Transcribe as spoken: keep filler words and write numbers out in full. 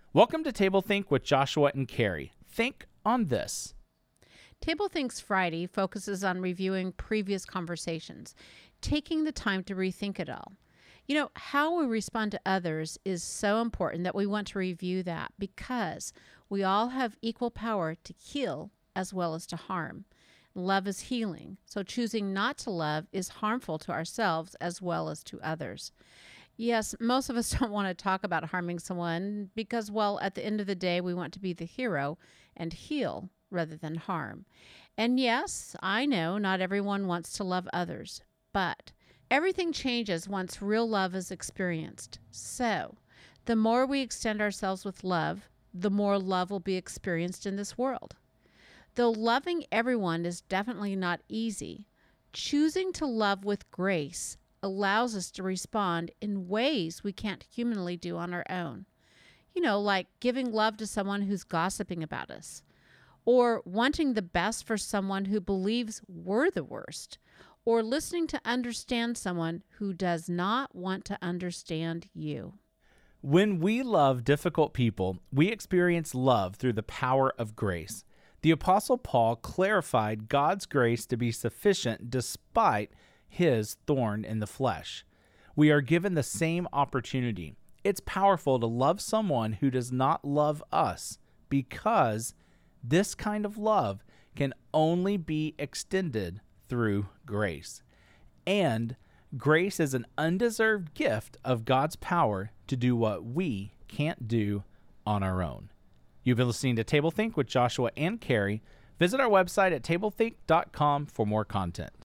Welcome to Table Think with Joshua and Carrie. Think on this. Table Thinks Friday focuses on reviewing previous conversations, taking the time to rethink it all. You know, how we respond to others is so important that we want to review that because we all have equal power to heal as well as to harm. Love is healing, so choosing not to love is harmful to ourselves as well as to others. Yes, most of us don't want to talk about harming someone because, well, at the end of the day, we want to be the hero and heal rather than harm. And yes, I know not everyone wants to love others, but everything changes once real love is experienced. So, the more we extend ourselves with love, the more love will be experienced in this world. Though loving everyone is definitely not easy, choosing to love with grace allows us to respond in ways we can't humanly do on our own. You know, like giving love to someone who's gossiping about us, or wanting the best for someone who believes we're the worst, or listening to understand someone who does not want to understand you. When we love difficult people, we experience love through the power of grace. The Apostle Paul clarified God's grace to be sufficient despite his thorn in the flesh. We are given the same opportunity. It's powerful to love someone who does not love us because this kind of love can only be extended through grace. And grace is an undeserved gift of God's power to do what we can't do on our own. You've been listening to Table Think with Joshua and Carrie. Visit our website at table think dot com for more content.